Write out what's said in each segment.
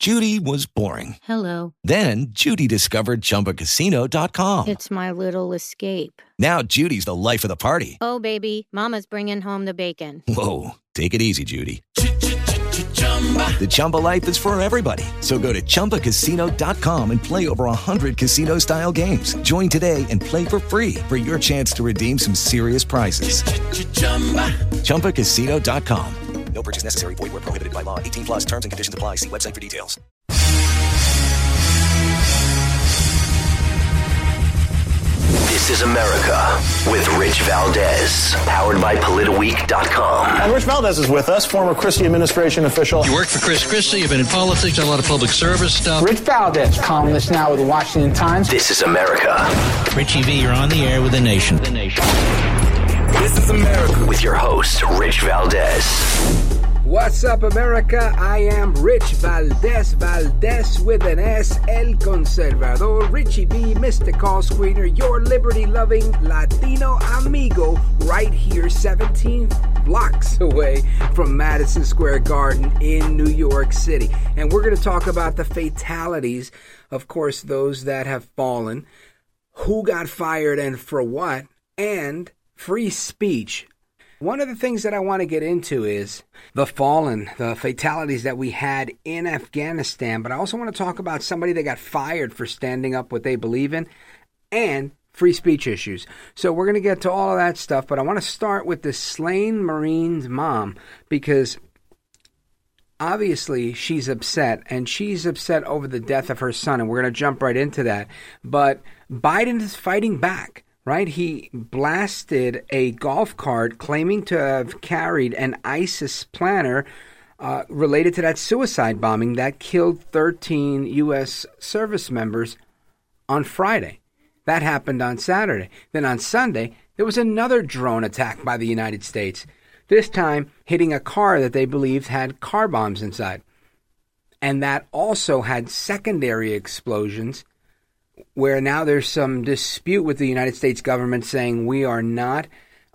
Judy was boring. Hello. Then Judy discovered ChumbaCasino.com. It's my little escape. Now Judy's the life of the party. Oh, baby, mama's bringing home the bacon. Whoa, take it easy, Judy. The Chumba life is for everybody. So go to ChumbaCasino.com and play over 100 casino-style games. Join today and play for free for your chance to redeem some serious prizes. ChumbaCasino.com. No purchase necessary. Void where prohibited by law. 18 plus terms and conditions apply. See website for details. This is America with Rich Valdez, powered by PolitiWeek.com. And Rich Valdez is with us, former Christie administration official. You worked for Chris Christie, you've been in politics, done a lot of public service stuff. Rich Valdez, columnist now with the Washington Times. This is America. Richie V, you're on the air with the nation. This is America with your host, Rich Valdez. What's up, America? I am Rich Valdez with an S, El Conservador, Richie B, Mr. Call Screener, your liberty-loving Latino amigo, right here 17 blocks away from Madison Square Garden in New York City. And we're going to talk about the fatalities, of course, those that have fallen, who got fired and for what, and free speech. One of the things that I want to get into is the fallen, the fatalities that we had in Afghanistan. But I also want to talk about somebody that got fired for standing up what they believe in and free speech issues. So we're going to get to all of that stuff. But I want to start with the slain Marine's mom, because obviously she's upset, and she's upset over the death of her son. And we're going to jump right into that. But Biden is fighting back. Right? He blasted a golf cart claiming to have carried an ISIS planner related to that suicide bombing that killed 13 U.S. service members on Friday. That happened on Saturday. Then on Sunday, there was another drone attack by the United States, this time hitting a car that they believed had car bombs inside. And that also had secondary explosions, where now there's some dispute with the United States government saying we are not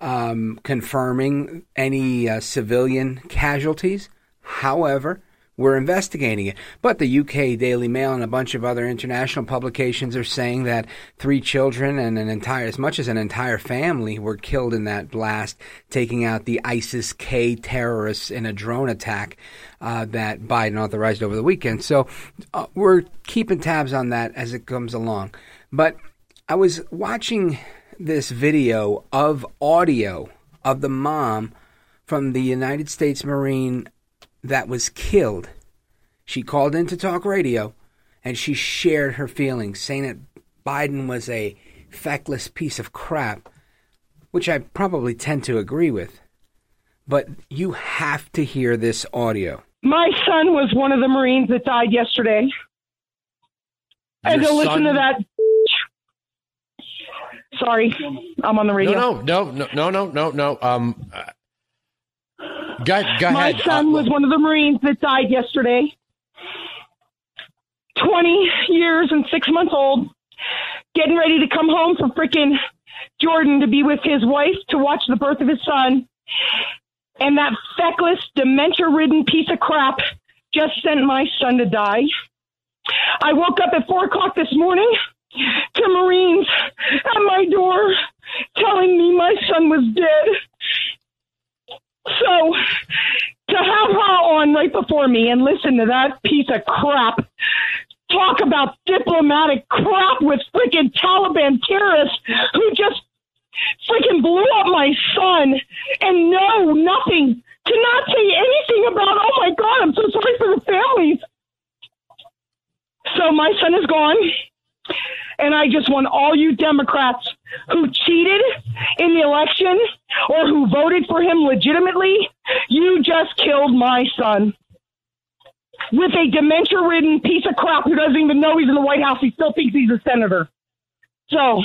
confirming any civilian casualties. However, we're investigating it. But the UK Daily Mail and a bunch of other international publications are saying that 3 children and as much as an entire family were killed in that blast, taking out the ISIS-K terrorists in a drone attack that Biden authorized over the weekend. So we're keeping tabs on that as it comes along. But I was watching this video of audio of the mom from the United States Marine that was killed. She called into talk radio and she shared her feelings, saying that Biden was a feckless piece of crap, which I probably tend to agree with. But you have to hear this audio. My son was one of the Marines that died yesterday. And to listen to that. Sorry, I'm on the radio. No. Go ahead. My son was one of the Marines that died yesterday. 20 years and 6 months old, getting ready to come home from frickin' Jordan to be with his wife to watch the birth of his son. And that feckless, dementia-ridden piece of crap just sent my son to die. I woke up at 4 o'clock this morning to Marines at my door telling me my son was dead. So, to have her on right before me and listen to that piece of crap talk about diplomatic crap with freaking Taliban terrorists who just freaking blew up my son and know nothing, to not say anything about, oh my God, I'm so sorry for the families. So my son is gone. And I just want all you Democrats who cheated in the election or who voted for him legitimately, you just killed my son. With a dementia-ridden piece of crap who doesn't even know he's in the White House. He still thinks he's a senator. So,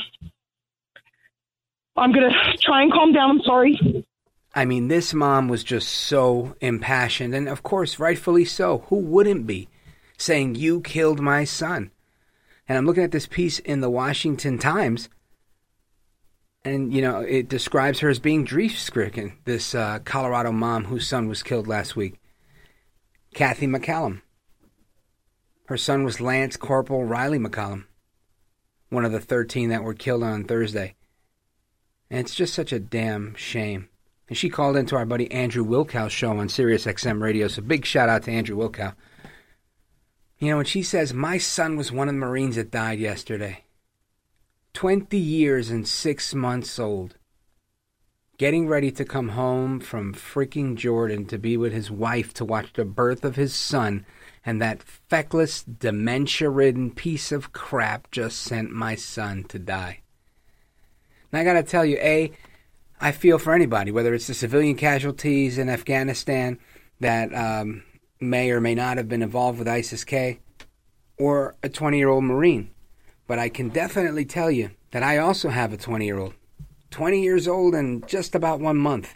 I'm going to try and calm down. I'm sorry. I mean, this mom was just so impassioned. And, of course, rightfully so. Who wouldn't be? Saying, you killed my son. And I'm looking at this piece in the Washington Times. And, you know, it describes her as being grief-stricken, this Colorado mom whose son was killed last week. Kathy McCallum. Her son was Lance Corporal Riley McCollum, one of the 13 that were killed on Thursday. And it's just such a damn shame. And she called into our buddy Andrew Wilkow's show on Sirius XM Radio, so big shout out to Andrew Wilkow. You know, and she says, my son was one of the Marines that died yesterday. 20 years and 6 months old. Getting ready to come home from freaking Jordan to be with his wife to watch the birth of his son, and that feckless, dementia-ridden piece of crap just sent my son to die. And I gotta tell you, I feel for anybody, whether it's the civilian casualties in Afghanistan that may or may not have been involved with ISIS-K, or a 20-year-old Marine. But I can definitely tell you that I also have a 20-year-old. 20 years old and just about 1 month.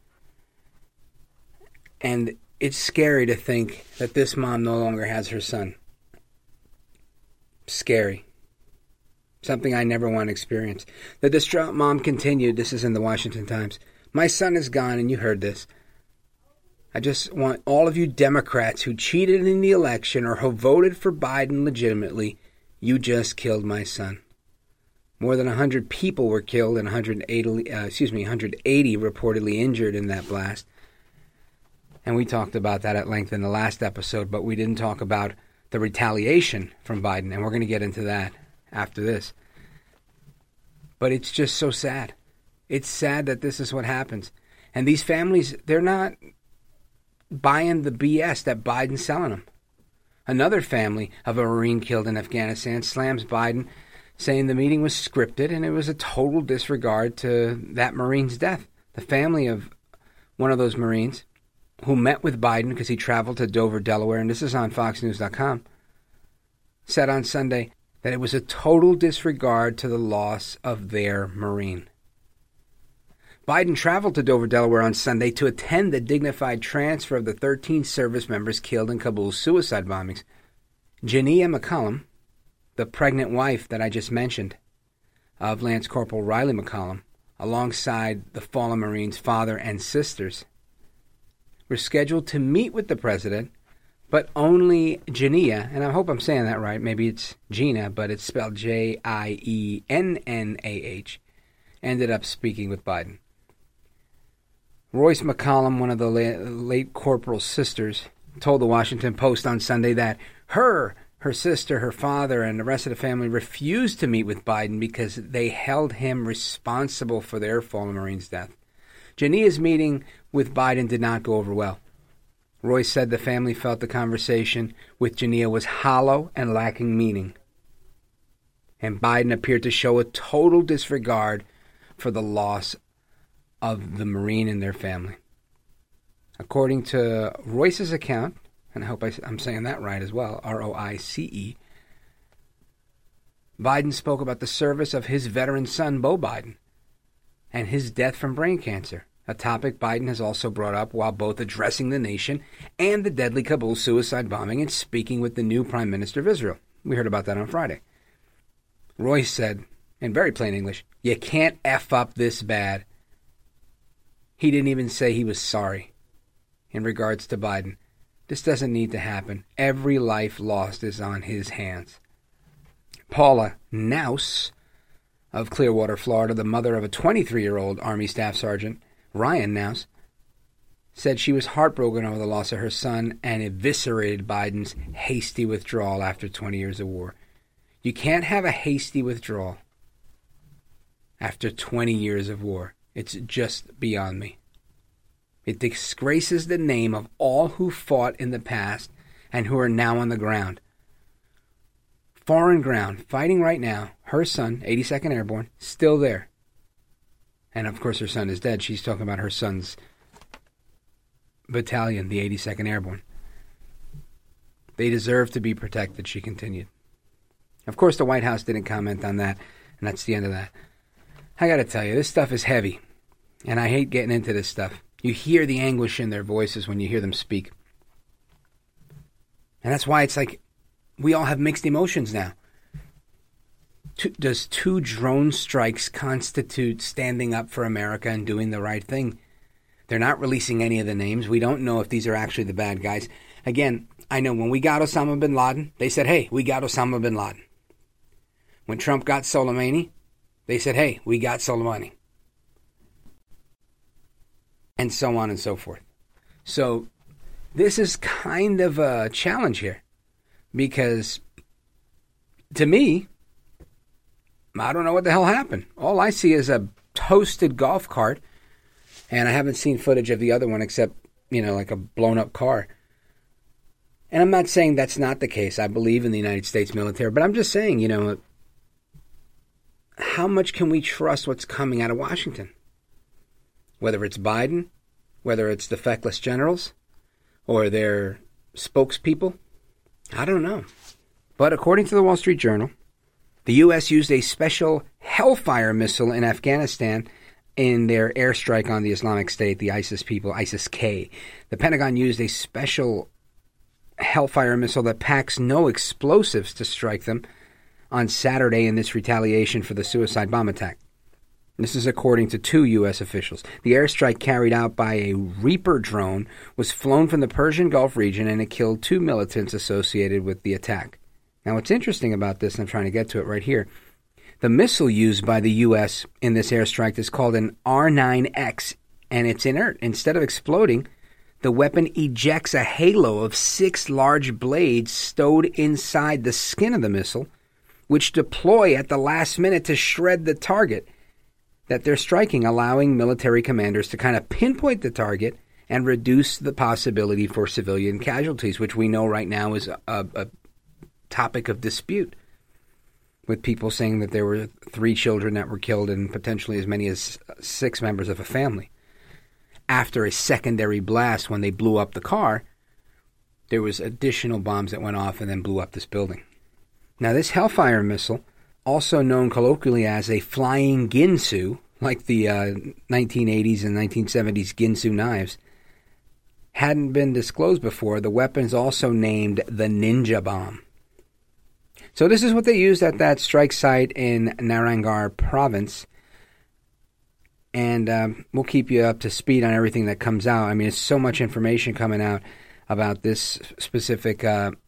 And it's scary to think that this mom no longer has her son. Scary. Something I never want to experience. The distraught mom continued, this is in the Washington Times, my son is gone, and you heard this. I just want all of you Democrats who cheated in the election or who voted for Biden legitimately, you just killed my son. More than 100 people were killed and 180 reportedly injured in that blast. And we talked about that at length in the last episode, but we didn't talk about the retaliation from Biden, and we're going to get into that after this. But it's just so sad. It's sad that this is what happens. And these families, they're not buying the BS that Biden's selling them. Another family of a Marine killed in Afghanistan slams Biden, saying the meeting was scripted and it was a total disregard to that Marine's death. The family of one of those Marines who met with Biden because he traveled to Dover, Delaware, and this is on FoxNews.com, said on Sunday that it was a total disregard to the loss of their Marine. Biden traveled to Dover, Delaware on Sunday to attend the dignified transfer of the 13 service members killed in Kabul's suicide bombings. Jania McCollum, the pregnant wife that I just mentioned of Lance Corporal Riley McCollum, alongside the fallen Marine's father and sisters, were scheduled to meet with the president, but only Jania, and I hope I'm saying that right, maybe it's Gina, but it's spelled Jiennah, ended up speaking with Biden. Royce McCollum, one of the late corporal's sisters, told the Washington Post on Sunday that her sister, her father, and the rest of the family refused to meet with Biden because they held him responsible for their fallen Marine's death. Jania's meeting with Biden did not go over well. Royce said the family felt the conversation with Jania was hollow and lacking meaning. And Biden appeared to show a total disregard for the loss of the Marine and their family. According to Royce's account, and I hope I'm saying that right as well, R-O-I-C-E, Biden spoke about the service of his veteran son, Beau Biden, and his death from brain cancer, a topic Biden has also brought up while both addressing the nation and the deadly Kabul suicide bombing and speaking with the new Prime Minister of Israel. We heard about that on Friday. Royce said, in very plain English, you can't F up this bad. He didn't even say he was sorry in regards to Biden. This doesn't need to happen. Every life lost is on his hands. Paula Naus of Clearwater, Florida, the mother of a 23-year-old Army Staff Sergeant, Ryan Naus, said she was heartbroken over the loss of her son and eviscerated Biden's hasty withdrawal after 20 years of war. You can't have a hasty withdrawal after 20 years of war. It's just beyond me. It disgraces the name of all who fought in the past and who are now on the ground. Foreign ground, fighting right now. Her son, 82nd Airborne, still there. And of course her son is dead. She's talking about her son's battalion, the 82nd Airborne. They deserve to be protected, she continued. Of course the White House didn't comment on that, and that's the end of that. I gotta tell you, this stuff is heavy, and I hate getting into this stuff. You hear the anguish in their voices when you hear them speak. And that's why it's like we all have mixed emotions now. Does 2 drone strikes constitute standing up for America and doing the right thing? They're not releasing any of the names. We don't know if these are actually the bad guys. Again, I know when we got Osama bin Laden, they said, hey, we got Osama bin Laden. When Trump got Soleimani, they said, hey, we got Soleimani. And so on and so forth. So this is kind of a challenge here. Because to me, I don't know what the hell happened. All I see is a toasted golf cart. And I haven't seen footage of the other one except, like a blown up car. And I'm not saying that's not the case. I believe in the United States military. But I'm just saying, how much can we trust what's coming out of Washington? Whether it's Biden, whether it's the feckless generals, or their spokespeople, I don't know. But according to the Wall Street Journal, the U.S. used a special Hellfire missile in Afghanistan in their airstrike on the Islamic State, the ISIS people, ISIS-K. The Pentagon used a special Hellfire missile that packs no explosives to strike them on Saturday in this retaliation for the suicide bomb attack. This is according to 2 U.S. officials. The airstrike carried out by a Reaper drone was flown from the Persian Gulf region, and it killed 2 militants associated with the attack. Now, what's interesting about this, and I'm trying to get to it right here, the missile used by the U.S. in this airstrike is called an R9X, and it's inert. Instead of exploding, the weapon ejects a halo of 6 large blades stowed inside the skin of the missile, which deploy at the last minute to shred the target that they're striking, allowing military commanders to kind of pinpoint the target and reduce the possibility for civilian casualties, which we know right now is a topic of dispute, with people saying that there were 3 children that were killed and potentially as many as 6 members of a family. After a secondary blast, when they blew up the car, there was additional bombs that went off and then blew up this building. Now, this Hellfire missile, also known colloquially as a flying Ginsu, like the 1980s and 1970s Ginsu knives, hadn't been disclosed before. The weapon is also named the Ninja Bomb. So this is what they used at that strike site in Naranggar province. And we'll keep you up to speed on everything that comes out. I mean, there's so much information coming out about this specific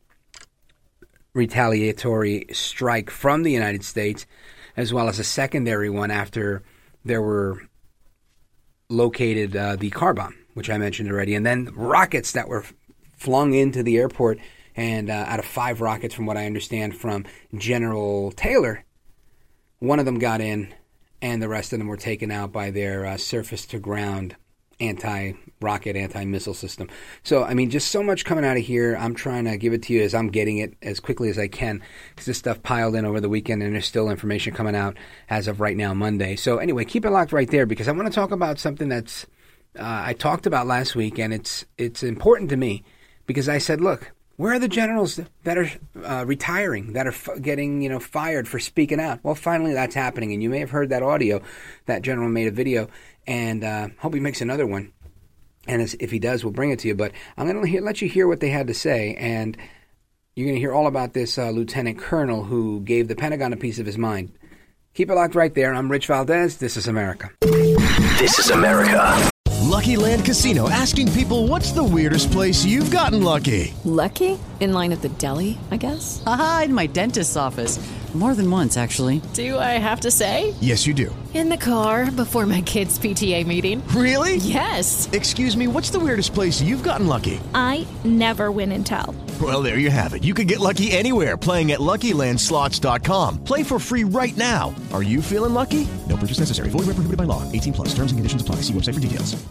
retaliatory strike from the United States, as well as a secondary one after there were located the car bomb, which I mentioned already, and then rockets that were flung into the airport. And out of 5 rockets, from what I understand from General Taylor, one of them got in, and the rest of them were taken out by their surface-to-ground anti-rocket, anti-missile system. So, I mean, just so much coming out of here. I'm trying to give it to you as I'm getting it as quickly as I can, because this stuff piled in over the weekend, and there's still information coming out as of right now, Monday. So, anyway, keep it locked right there, because I want to talk about something that's I talked about last week, and it's important to me, because I said, look, where are the generals that are retiring, that are getting fired for speaking out? Well, finally that's happening, and you may have heard that audio. That general made a video, and hope he makes another one. And if he does, we'll bring it to you. But I'm going to let you hear what they had to say, and you're going to hear all about this lieutenant colonel who gave the Pentagon a piece of his mind. Keep it locked right there. I'm Rich Valdez. This is America. This is America. Lucky Land Casino, asking people, what's the weirdest place you've gotten lucky? Lucky? In line at the deli, I guess? Aha, in my dentist's office. More than once, actually. Do I have to say? Yes, you do. In the car before my kids' PTA meeting. Really? Yes. Excuse me, what's the weirdest place you've gotten lucky? I never win and tell. Well, there you have it. You can get lucky anywhere, playing at LuckyLandSlots.com. Play for free right now. Are you feeling lucky? No purchase necessary. Void where prohibited by law. 18 plus. Terms and conditions apply. See website for details.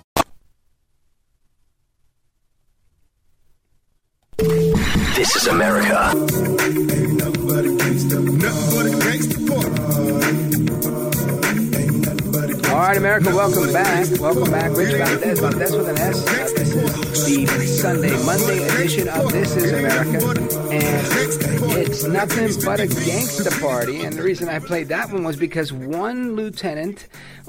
This is America. All right, America, welcome back. Welcome back. Rich Valdez with an S. This is the Sunday, Monday edition of This is America. And it's nothing but a gangsta party. And the reason I played that one was because one lieutenant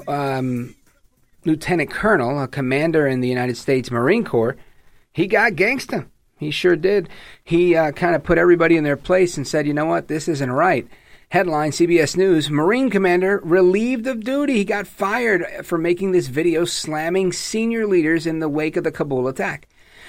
colonel, a commander in the United States Marine Corps, he got gangsta. He sure did. He kind of put everybody in their place and said, you know what, this isn't right. Headline, CBS News, Marine commander relieved of duty. He got fired for making this video slamming senior leaders in the wake of the Kabul attack.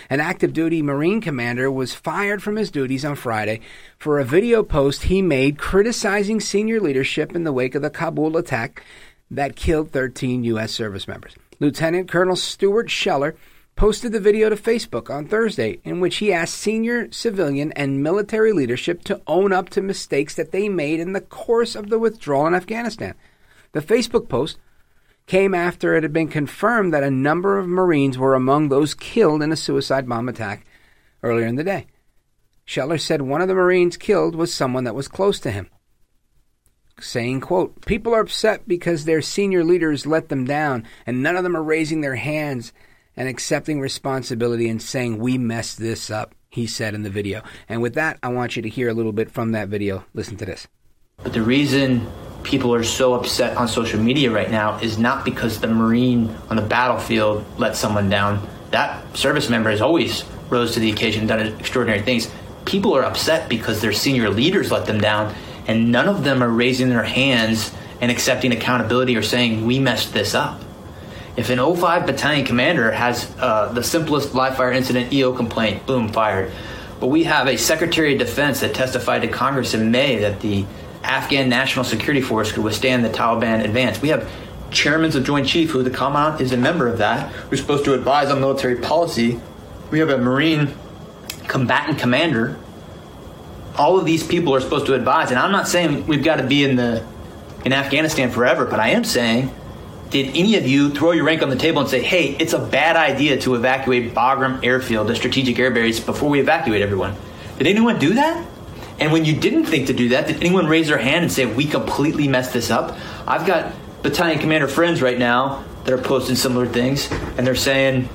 An active duty Marine commander was fired from his duties on Friday for a video post he made criticizing senior leadership in the wake of the Kabul attack that killed 13 U.S. service members. Lieutenant Colonel Stuart Scheller posted the video to Facebook on Thursday, in which he asked senior civilian and military leadership to own up to mistakes that they made in the course of the withdrawal in Afghanistan. The Facebook post came after it had been confirmed that a number of Marines were among those killed in a suicide bomb attack earlier in the day. Scheller said one of the Marines killed was someone that was close to him, saying, quote, "People are upset because their senior leaders let them down, and none of them are raising their hands and accepting responsibility and saying, we messed this up," he said in the video. And with that, I want you to hear a little bit from that video. Listen to this. But the reason people are so upset on social media right now is not because the Marine on the battlefield let someone down. That service member has always rose to the occasion and done extraordinary things. People are upset because their senior leaders let them down, and none of them are raising their hands and accepting accountability or saying, we messed this up. If an 05 battalion commander has the simplest live fire incident EO complaint, boom, fired. But we have a Secretary of Defense that testified to Congress in May that the Afghan National Security Force could withstand the Taliban advance. We have chairmen of Joint Chief, who the Commandant is a member of that, who's supposed to advise on military policy. We have a Marine combatant commander. All of these people are supposed to advise. And I'm not saying we've got to be in Afghanistan forever, but I am saying, did any of you throw your rank on the table and say, hey, it's a bad idea to evacuate Bagram Airfield, the strategic air base, before we evacuate everyone? Did anyone do that? And when you didn't think to do that, did anyone raise their hand and say, we completely messed this up? I've got battalion commander friends right now that are posting similar things, and they're saying,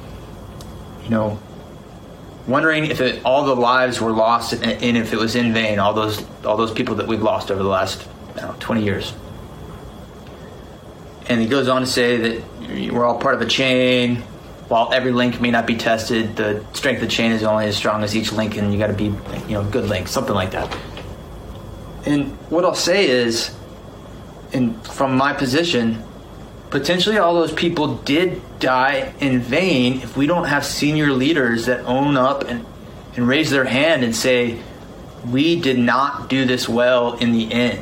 wondering if all the lives were lost and if it was in vain, all those people that we've lost over the last 20 years. And he goes on to say that we're all part of a chain. While every link may not be tested, the strength of the chain is only as strong as each link, and you got to be, good link, something like that. And what I'll say is, from my position, potentially all those people did die in vain if we don't have senior leaders that own up and raise their hand and say, we did not do this well in the end.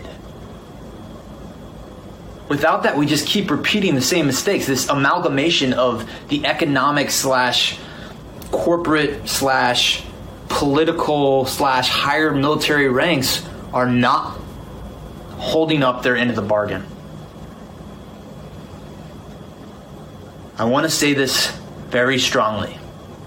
Without that, we just keep repeating the same mistakes. This amalgamation of the economic / corporate / political / higher military ranks are not holding up their end of the bargain. I want to say this very strongly.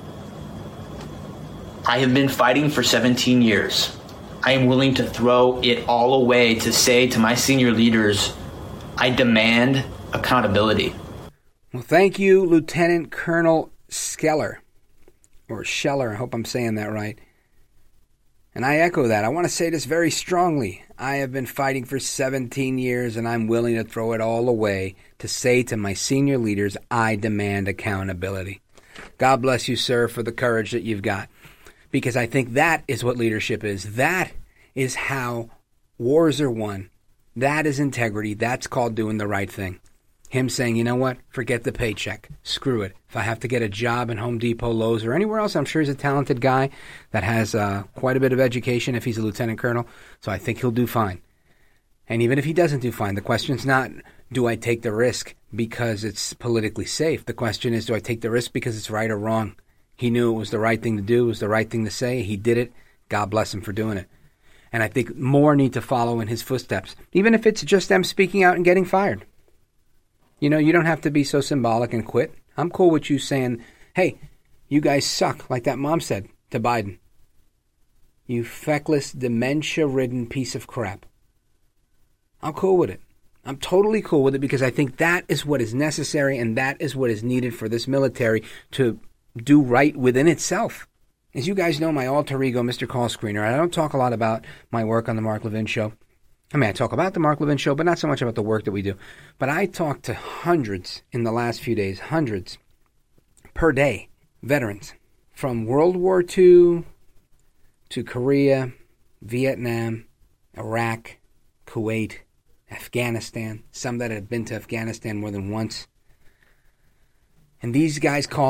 I have been fighting for 17 years. I am willing to throw it all away to say to my senior leaders, I demand accountability. Well, thank you, Lieutenant Colonel Scheller. I hope I'm saying that right. And I echo that. I want to say this very strongly. I have been fighting for 17 years, and I'm willing to throw it all away to say to my senior leaders, I demand accountability. God bless you, sir, for the courage that you've got. Because I think that is what leadership is. That is how wars are won. That is integrity. That's called doing the right thing. Him saying, you know what? Forget the paycheck. Screw it. If I have to get a job in Home Depot, Lowe's, or anywhere else, I'm sure he's a talented guy that has quite a bit of education if he's a lieutenant colonel. So I think he'll do fine. And even if he doesn't do fine, the question's not, do I take the risk because it's politically safe? The question is, do I take the risk because it's right or wrong? He knew it was the right thing to do. It was the right thing to say. He did it. God bless him for doing it. And I think more need to follow in his footsteps, even if it's just them speaking out and getting fired. You don't have to be so symbolic and quit. I'm cool with you saying, hey, you guys suck, like that mom said to Biden. You feckless, dementia-ridden piece of crap. I'm cool with it. I'm totally cool with it because I think that is what is necessary and that is what is needed for this military to do right within itself. As you guys know, my alter ego, Mr. Call Screener, I don't talk a lot about my work on The Mark Levin Show. I mean, I talk about The Mark Levin Show, but not so much about the work that we do. But I talked to hundreds in the last few days, hundreds per day, veterans from World War II to Korea, Vietnam, Iraq, Kuwait, Afghanistan, some that had been to Afghanistan more than once. And these guys calling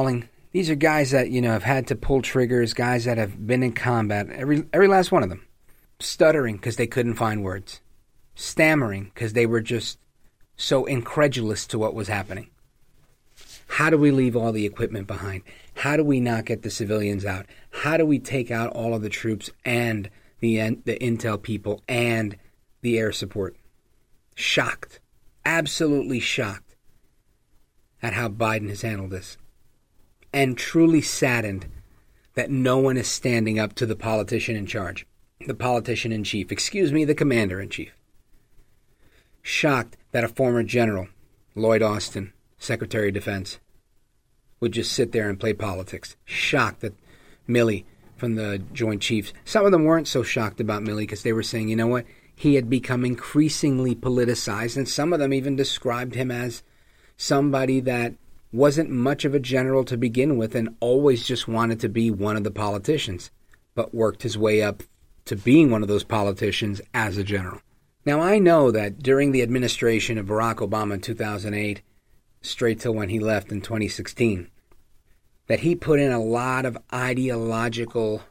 These are guys that, have had to pull triggers, guys that have been in combat, every last one of them. Stuttering because they couldn't find words. Stammering because they were just so incredulous to what was happening. How do we leave all the equipment behind? How do we not get the civilians out? How do we take out all of the troops and the intel people and the air support? Shocked. Absolutely shocked at how Biden has handled this. And truly saddened that no one is standing up to the politician in charge. The politician in chief. The commander in chief. Shocked that a former general, Lloyd Austin, Secretary of Defense, would just sit there and play politics. Shocked that Milley from the Joint Chiefs, some of them weren't so shocked about Milley because they were saying, you know what, he had become increasingly politicized, and some of them even described him as somebody that wasn't much of a general to begin with and always just wanted to be one of the politicians, but worked his way up to being one of those politicians as a general. Now, I know that during the administration of Barack Obama in 2008, straight till when he left in 2016, that he put in a lot of ideological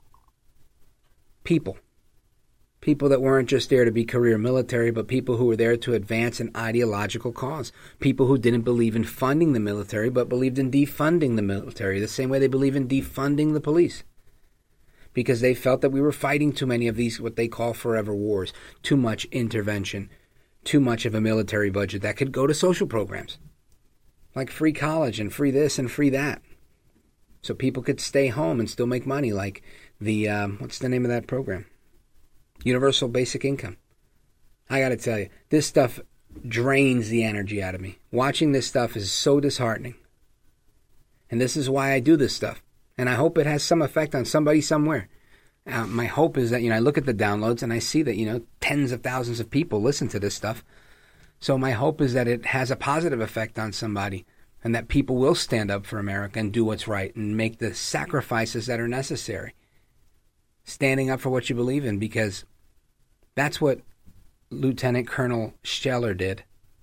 people that weren't just there to be career military, but people who were there to advance an ideological cause, people who didn't believe in funding the military, but believed in defunding the military, the same way they believe in defunding the police, because they felt that we were fighting too many of these, what they call forever wars, too much intervention, too much of a military budget that could go to social programs, like free college and free this and free that. So people could stay home and still make money, like the, what's the name of that program? Universal Basic Income. I got to tell you, this stuff drains the energy out of me. Watching this stuff is so disheartening. And this is why I do this stuff. And I hope it has some effect on somebody somewhere. My hope is that, I look at the downloads and I see that, tens of thousands of people listen to this stuff. So my hope is that it has a positive effect on somebody and that people will stand up for America and do what's right and make the sacrifices that are necessary. Standing up for what you believe in, because that's what Lieutenant Colonel Scheller did.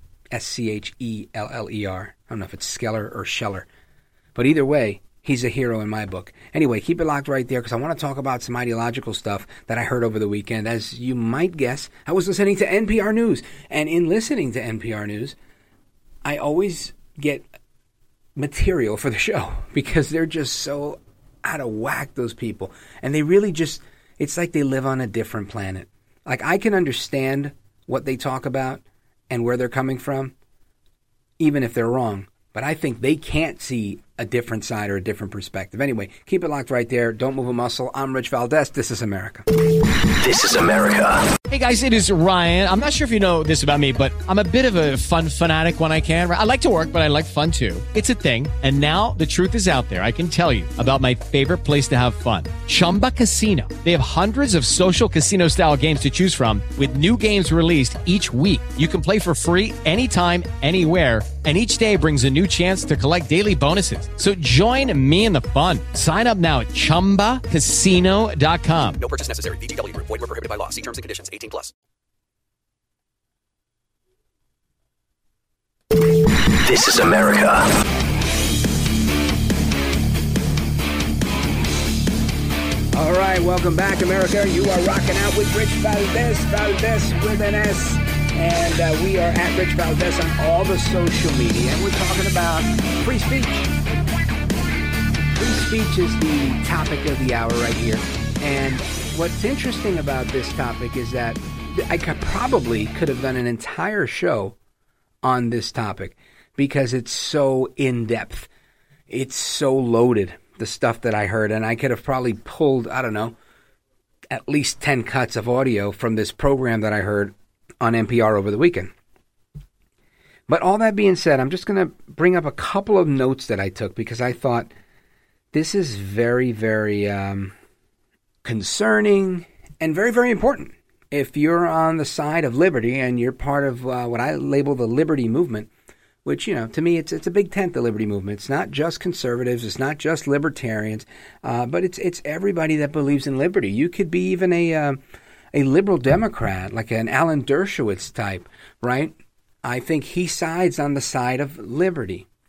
Scheller. I don't know if it's Skeller or Scheller. But either way, he's a hero in my book. Anyway, keep it locked right there because I want to talk about some ideological stuff that I heard over the weekend. As you might guess, I was listening to NPR News. And in listening to NPR News, I always get material for the show because they're just so out of whack, those people. And they really just, it's like they live on a different planet. Like, I can understand what they talk about and where they're coming from, even if they're wrong. But I think they can't see a different side or a different perspective. Anyway, keep it locked right there. Don't move a muscle. I'm Rich Valdez. This is America. This is America. Hey, guys, it is Ryan. I'm not sure if you know this about me, but I'm a bit of a fun fanatic when I can. I like to work, but I like fun, too. It's a thing. And now the truth is out there. I can tell you about my favorite place to have fun. Chumba Casino. They have hundreds of social casino-style games to choose from with new games released each week. You can play for free anytime, anywhere, and each day brings a new chance to collect daily bonuses. So join me in the fun. Sign up now at ChumbaCasino.com. No purchase necessary. VGW Group. Void where prohibited by law. See terms and conditions. 18+. This is America. All right, welcome back, America. You are rocking out with Rich Valdez with an S. And we are at Rich Valdez on all the social media. And we're talking about free speech. Free speech is the topic of the hour right here. And what's interesting about this topic is that I could have done an entire show on this topic because it's so in-depth. It's so loaded, the stuff that I heard. And I could have probably pulled, I don't know, at least 10 cuts of audio from this program that I heard on NPR over the weekend. But all that being said, I'm just going to bring up a couple of notes that I took because I thought this is very, very concerning and very, very important. If you're on the side of liberty and you're part of what I label the liberty movement, which, to me, it's a big tent, the liberty movement. It's not just conservatives. It's not just libertarians, but it's everybody that believes in liberty. You could be even a liberal Democrat, like an Alan Dershowitz type, right? I think he sides on the side of liberty.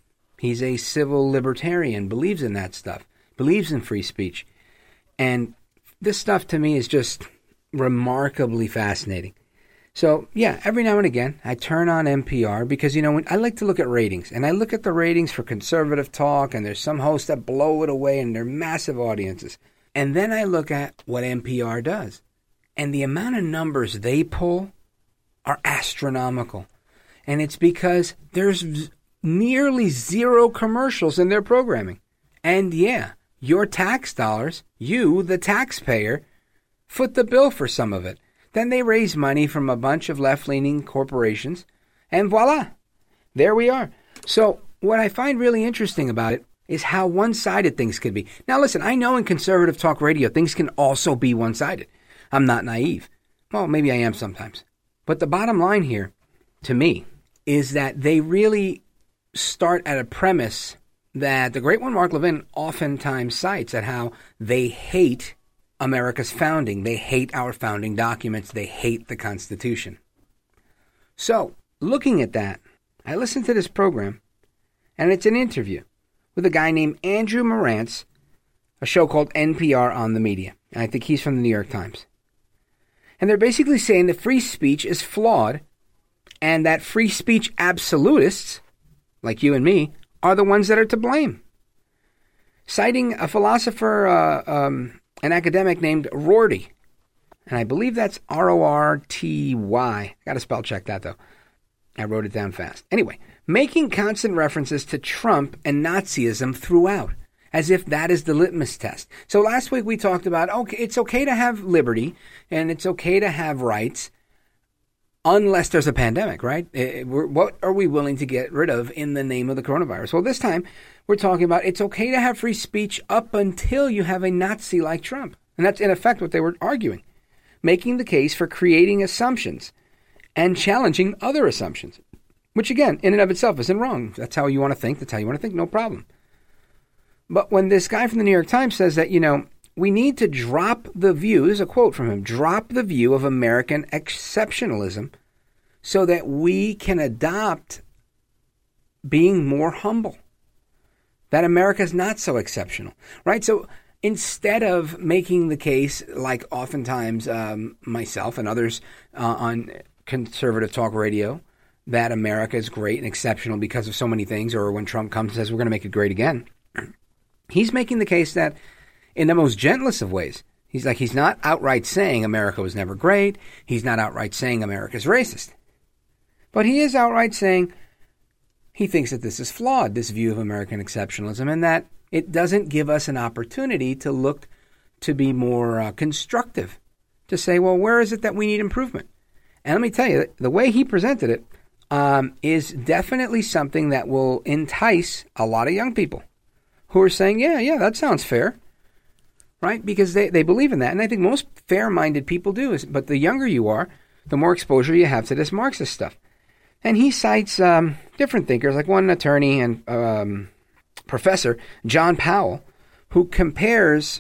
He's a civil libertarian, believes in that stuff, believes in free speech. And this stuff to me is just remarkably fascinating. So, yeah, every now and again, I turn on NPR because, when I like to look at ratings. And I look at the ratings for conservative talk, and there's some hosts that blow it away, and they're massive audiences. And then I look at what NPR does. And the amount of numbers they pull are astronomical. And it's because there's nearly zero commercials in their programming. And, yeah, your tax dollars, you, the taxpayer, foot the bill for some of it. Then they raise money from a bunch of left-leaning corporations, and voila, there we are. So what I find really interesting about it is how one-sided things could be. Now listen, I know in conservative talk radio, things can also be one-sided. I'm not naive. Well, maybe I am sometimes. But the bottom line here, to me, is that they really start at a premise that the great one, Mark Levin, oftentimes cites at how they hate America's founding. They hate our founding documents. They hate the Constitution. So, looking at that, I listened to this program, and it's an interview with a guy named Andrew Marantz, a show called NPR on the Media. And I think he's from the New York Times. And they're basically saying that free speech is flawed, and that free speech absolutists, like you and me, are the ones that are to blame. Citing a philosopher, an academic named Rorty, and I believe that's R-O-R-T-Y. Got to spell check that, though. I wrote it down fast. Anyway, making constant references to Trump and Nazism throughout, as if that is the litmus test. So last week we talked about, okay, it's okay to have liberty, and it's okay to have rights, unless there's a pandemic, right? What are we willing to get rid of in the name of the coronavirus? Well, this time we're talking about it's okay to have free speech up until you have a Nazi like Trump. And that's in effect what they were arguing, making the case for creating assumptions and challenging other assumptions, which again, in and of itself isn't wrong. That's how you want to think. That's how you want to think. No problem. But when this guy from the New York Times says that, we need to drop the view, this is a quote from him, drop the view of American exceptionalism so that we can adopt being more humble, that America's not so exceptional, right? So instead of making the case, like oftentimes myself and others on conservative talk radio, that America is great and exceptional because of so many things, or when Trump comes and says we're going to make it great again, he's making the case that in the most gentlest of ways, he's not outright saying America was never great. He's not outright saying America's racist. But he is outright saying he thinks that this is flawed, this view of American exceptionalism, and that it doesn't give us an opportunity to look to be more constructive, to say, well, where is it that we need improvement? And let me tell you, the way he presented it is definitely something that will entice a lot of young people who are saying, yeah, that sounds fair. Right? Because they believe in that. And I think most fair-minded people do. But the younger you are, the more exposure you have to this Marxist stuff. And he cites different thinkers, like one attorney and professor, John Powell, who compares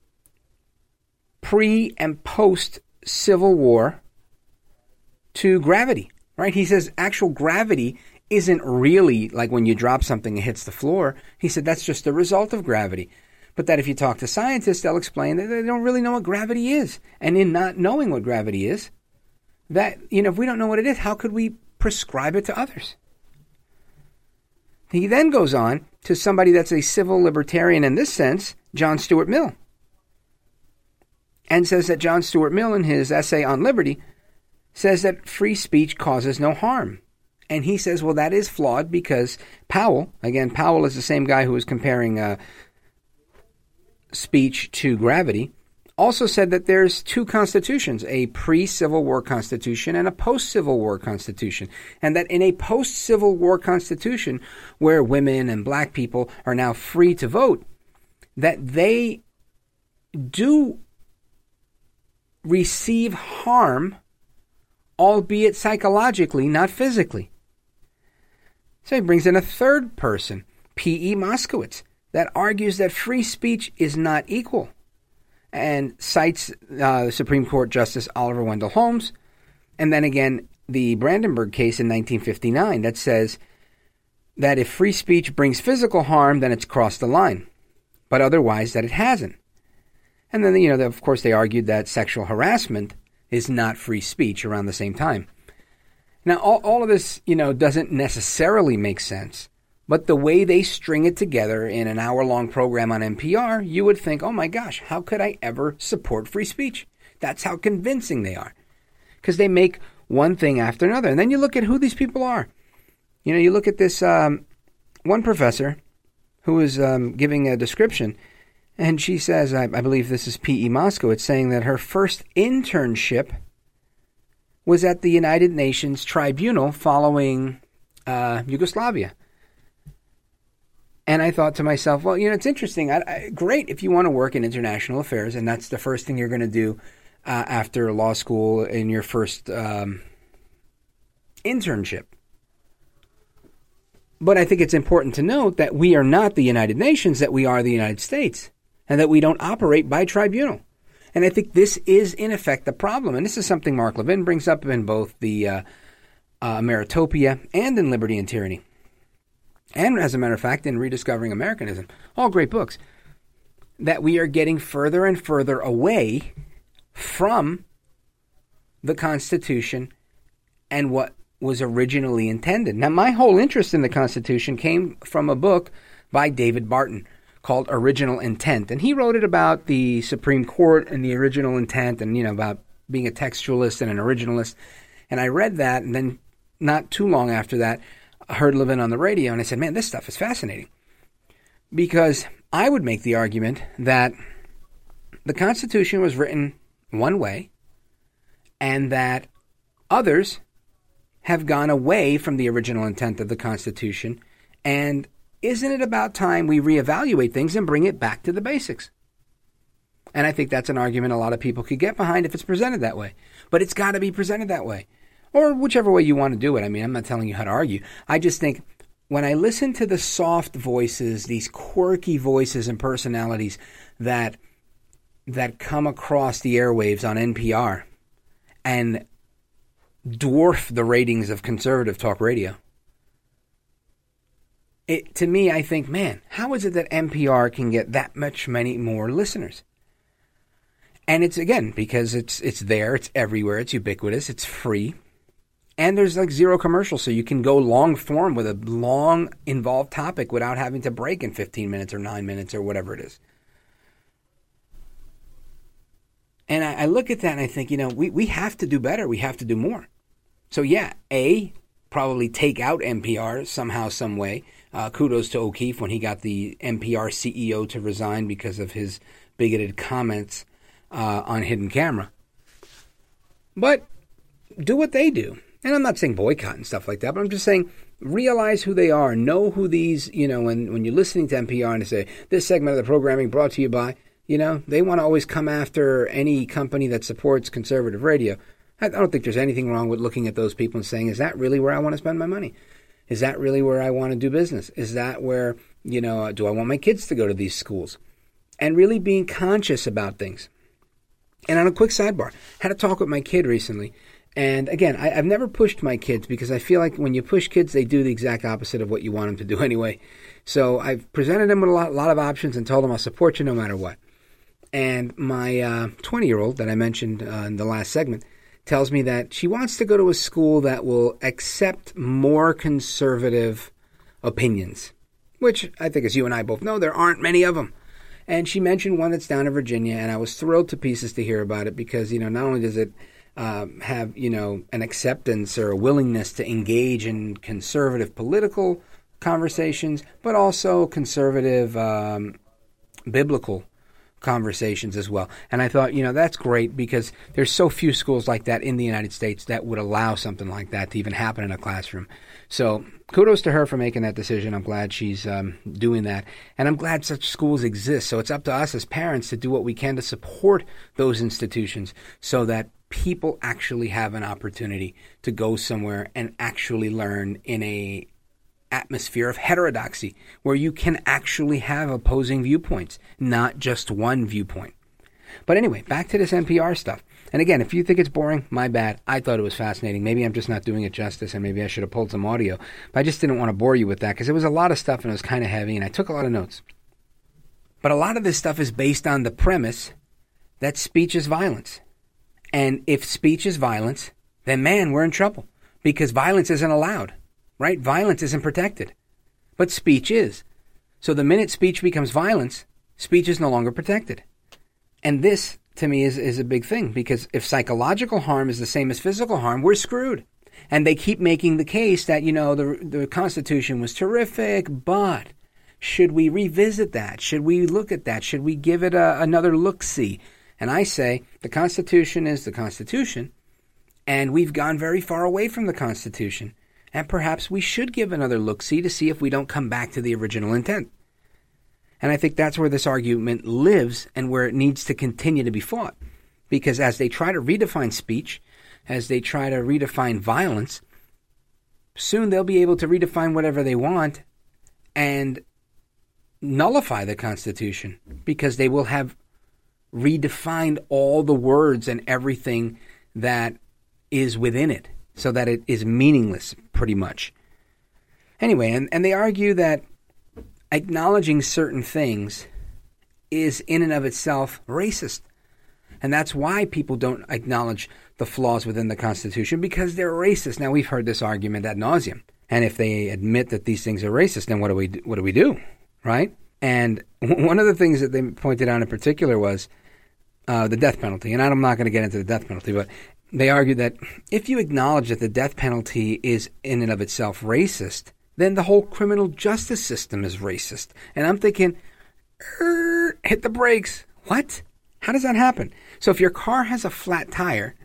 pre- and post-Civil War to gravity. Right? He says actual gravity isn't really like when you drop something and hits the floor. He said that's just the result of gravity. But that if you talk to scientists, they'll explain that they don't really know what gravity is. And in not knowing what gravity is, that, if we don't know what it is, how could we prescribe it to others? He then goes on to somebody that's a civil libertarian in this sense, John Stuart Mill, and says that John Stuart Mill, in his essay on liberty, says that free speech causes no harm. And he says, well, that is flawed because Powell is the same guy who was comparing speech to gravity, also said that there's two constitutions, a pre-Civil War Constitution and a post-Civil War Constitution, and that in a post-Civil War Constitution where women and black people are now free to vote, that they do receive harm, albeit psychologically, not physically. So he brings in a third person, P.E. Moskowitz, that argues that free speech is not equal, and cites Supreme Court Justice Oliver Wendell Holmes, and then again the Brandenburg case in 1959 that says that if free speech brings physical harm, then it's crossed the line, but otherwise that it hasn't. And then, of course, they argued that sexual harassment is not free speech around the same time. Now, all of this, doesn't necessarily make sense, but the way they string it together in an hour-long program on NPR, you would think, oh my gosh, how could I ever support free speech? That's how convincing they are, because they make one thing after another. And then you look at who these people are. You look at this one professor who is giving a description, and she says, I believe this is P.E. Moskowitz, saying that her first internship was at the United Nations Tribunal following Yugoslavia. And I thought to myself, well, it's interesting. Great if you want to work in international affairs, and that's the first thing you're going to do after law school in your first internship. But I think it's important to note that we are not the United Nations, that we are the United States, and that we don't operate by tribunal. And I think this is, in effect, the problem. And this is something Mark Levin brings up in both the Meritopia and in Liberty and Tyranny. And, as a matter of fact, in Rediscovering Americanism. All great books. That we are getting further and further away from the Constitution and what was originally intended. Now, my whole interest in the Constitution came from a book by David Barton called Original Intent. And he wrote it about the Supreme Court and the original intent and, about being a textualist and an originalist. And I read that, and then not too long after that, I heard Levin on the radio, and I said, man, this stuff is fascinating. Because I would make the argument that the Constitution was written one way, and that others have gone away from the original intent of the Constitution, and isn't it about time we reevaluate things and bring it back to the basics? And I think that's an argument a lot of people could get behind if it's presented that way. But it's got to be presented that way. Or whichever way you want to do it. I mean, I'm not telling you how to argue. I just think when I listen to the soft voices, these quirky voices and personalities that come across the airwaves on NPR and dwarf the ratings of conservative talk radio, to me, I think, man, how is it that NPR can get that many more listeners? And it's, again, because it's there, it's everywhere, it's ubiquitous, it's free, and there's like zero commercials, so you can go long form with a long, involved topic without having to break in 15 minutes or 9 minutes or whatever it is. And I look at that and I think, we have to do better, we have to do more. So yeah, probably take out NPR somehow, some way. Kudos to O'Keefe when he got the NPR CEO to resign because of his bigoted comments on Hidden Camera. But do what they do. And I'm not saying boycott and stuff like that, but I'm just saying realize who they are. Know who these, when you're listening to NPR and they say, this segment of the programming brought to you by, they want to always come after any company that supports conservative radio. I don't think there's anything wrong with looking at those people and saying, is that really where I want to spend my money? Is that really where I want to do business? Is that where, do I want my kids to go to these schools? And really being conscious about things. And on a quick sidebar, I had a talk with my kid recently. And again, I've never pushed my kids because I feel like when you push kids, they do the exact opposite of what you want them to do anyway. So I've presented them with a lot of options and told them I'll support you no matter what. And my 20-year-old that I mentioned in the last segment tells me that she wants to go to a school that will accept more conservative opinions, which I think, as you and I both know, there aren't many of them. And she mentioned one that's down in Virginia, and I was thrilled to pieces to hear about it because, not only does it have, an acceptance or a willingness to engage in conservative political conversations, but also conservative biblical conversations as well. And I thought, that's great because there's so few schools like that in the United States that would allow something like that to even happen in a classroom. So kudos to her for making that decision. I'm glad she's doing that. And I'm glad such schools exist. So it's up to us as parents to do what we can to support those institutions so that people actually have an opportunity to go somewhere and actually learn in a atmosphere of heterodoxy where you can actually have opposing viewpoints, not just one viewpoint. But anyway, back to this NPR stuff. And again, if you think it's boring, my bad. I thought it was fascinating. Maybe I'm just not doing it justice, and maybe I should have pulled some audio. But I just didn't want to bore you with that because it was a lot of stuff and it was kind of heavy, and I took a lot of notes. But a lot of this stuff is based on the premise that speech is violence. And if speech is violence, then man, we're in trouble because violence isn't allowed, right? Violence isn't protected, but speech is. So the minute speech becomes violence, speech is no longer protected. And this, to me, is a big thing because if psychological harm is the same as physical harm, we're screwed. And they keep making the case that, the Constitution was terrific, but should we revisit that? Should we look at that? Should we give it another look-see? And I say the Constitution is the Constitution, and we've gone very far away from the Constitution. And perhaps we should give another look-see to see if we don't come back to the original intent. And I think that's where this argument lives and where it needs to continue to be fought. Because as they try to redefine speech, as they try to redefine violence, soon they'll be able to redefine whatever they want and nullify the Constitution because they will have redefined all the words and everything that is within it so that it is meaningless pretty much. Anyway, and they argue that acknowledging certain things is in and of itself racist. And that's why people don't acknowledge the flaws within the Constitution because they're racist. Now, we've heard this argument ad nauseum. And if they admit that these things are racist, then what do we do, right? And one of the things that they pointed out in particular was the death penalty. And I'm not going to get into the death penalty, but they argued that if you acknowledge that the death penalty is in and of itself racist, then the whole criminal justice system is racist. And I'm thinking, hit the brakes. What? How does that happen? So if your car has a flat tire,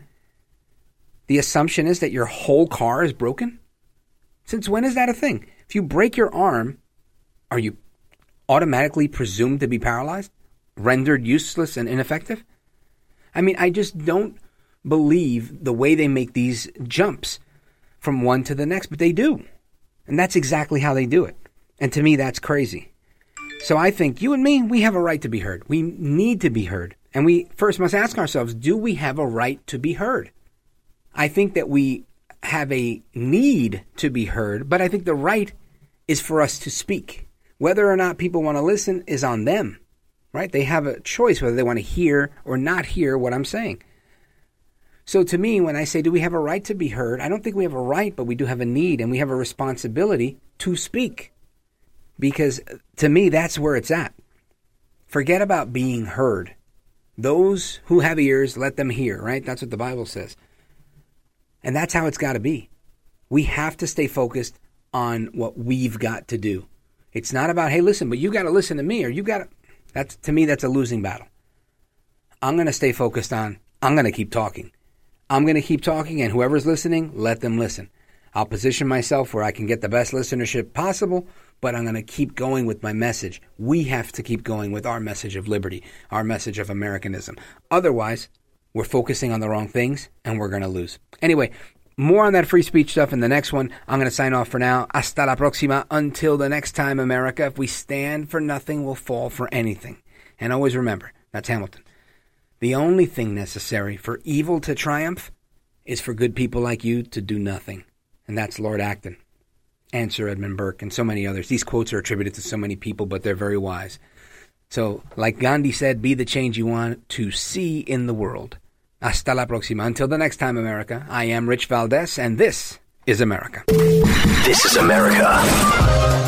the assumption is that your whole car is broken? Since when is that a thing? If you break your arm, are you automatically presumed to be paralyzed? Rendered useless and ineffective? I mean, I just don't believe the way they make these jumps from one to the next, but they do. And that's exactly how they do it. And to me, that's crazy. So I think you and me, we have a right to be heard. We need to be heard. And we first must ask ourselves, do we have a right to be heard? I think that we have a need to be heard, but I think the right is for us to speak. Whether or not people want to listen is on them, right? They have a choice whether they want to hear or not hear what I'm saying. So to me, when I say, do we have a right to be heard? I don't think we have a right, but we do have a need and we have a responsibility to speak. Because to me, that's where it's at. Forget about being heard. Those who have ears, let them hear, right? That's what the Bible says. And that's how it's got to be. We have to stay focused on what we've got to do. It's not about, hey, listen, but you got to listen to me or you got to. To me, that's a losing battle. I'm going to stay focused on, I'm going to keep talking. I'm going to keep talking, and whoever's listening, let them listen. I'll position myself where I can get the best listenership possible, but I'm going to keep going with my message. We have to keep going with our message of liberty, our message of Americanism. Otherwise, we're focusing on the wrong things, and we're going to lose. Anyway, more on that free speech stuff in the next one. I'm going to sign off for now. Hasta la próxima. Until the next time, America. If we stand for nothing, we'll fall for anything. And always remember, that's Hamilton. The only thing necessary for evil to triumph is for good people like you to do nothing. And that's Lord Acton and Sir Edmund Burke and so many others. These quotes are attributed to so many people, but they're very wise. So, like Gandhi said, be the change you want to see in the world. Hasta la próxima. Until the next time, America, I am Rich Valdez, and this is America. This is America.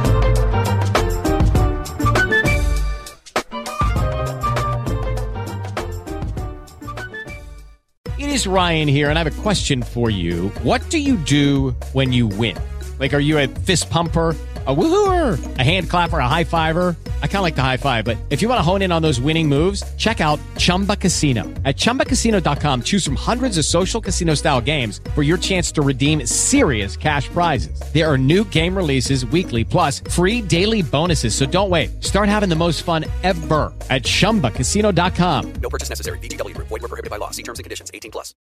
It is Ryan here, and I have a question for you. What do you do when you win? Like, are you a fist pumper, a woohooer, a hand clapper, a high fiver? I kind of like the high five, but if you want to hone in on those winning moves, check out Chumba Casino. At ChumbaCasino.com, choose from hundreds of social casino-style games for your chance to redeem serious cash prizes. There are new game releases weekly, plus free daily bonuses. So don't wait. Start having the most fun ever at ChumbaCasino.com. No purchase necessary. VGW Group. Void where prohibited by law. See terms and conditions. 18+.